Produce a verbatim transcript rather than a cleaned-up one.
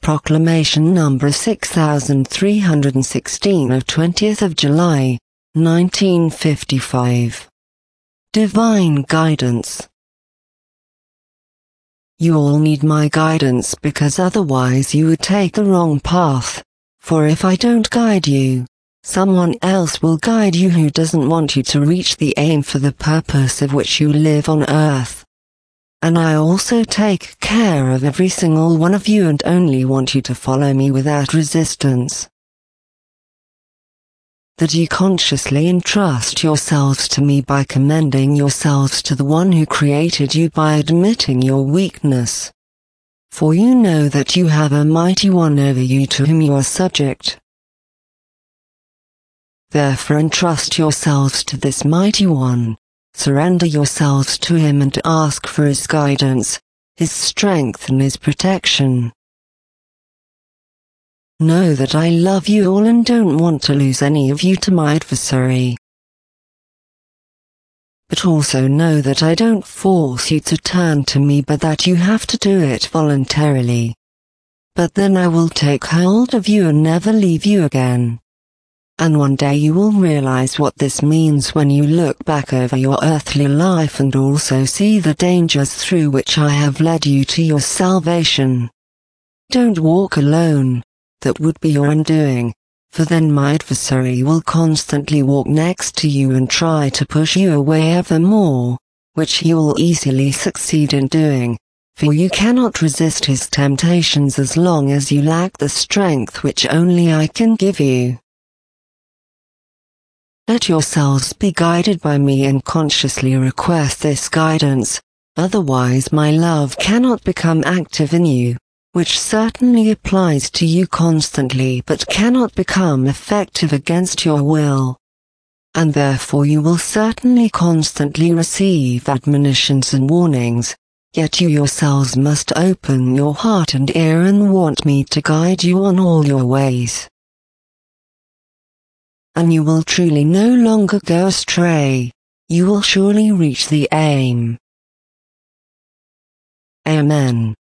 Proclamation number six thousand three hundred sixteen of twentieth of July, nineteen fifty-five. Divine Guidance. You all need my guidance because otherwise you would take the wrong path, for if I don't guide you, someone else will guide you who doesn't want you to reach the aim for the purpose of which you live on earth. And I also take care of every single one of you and only want you to follow me without resistance. That you consciously entrust yourselves to me by commending yourselves to the one who created you by admitting your weakness. For you know that you have a mighty one over you to whom you are subject. Therefore entrust yourselves to this mighty one. Surrender yourselves to him and ask for his guidance, his strength and his protection. Know that I love you all and don't want to lose any of you to my adversary. But also know that I don't force you to turn to me but that you have to do it voluntarily. But then I will take hold of you and never leave you again. And one day you will realize what this means when you look back over your earthly life and also see the dangers through which I have led you to your salvation. Don't walk alone, that would be your undoing, for then my adversary will constantly walk next to you and try to push you away ever more, which he will easily succeed in doing, for you cannot resist his temptations as long as you lack the strength which only I can give you. Let yourselves be guided by me and consciously request this guidance, otherwise my love cannot become active in you, which certainly applies to you constantly but cannot become effective against your will. And therefore you will certainly constantly receive admonitions and warnings, yet you yourselves must open your heart and ear and want me to guide you on all your ways. And you will truly no longer go astray, you will surely reach the aim. Amen.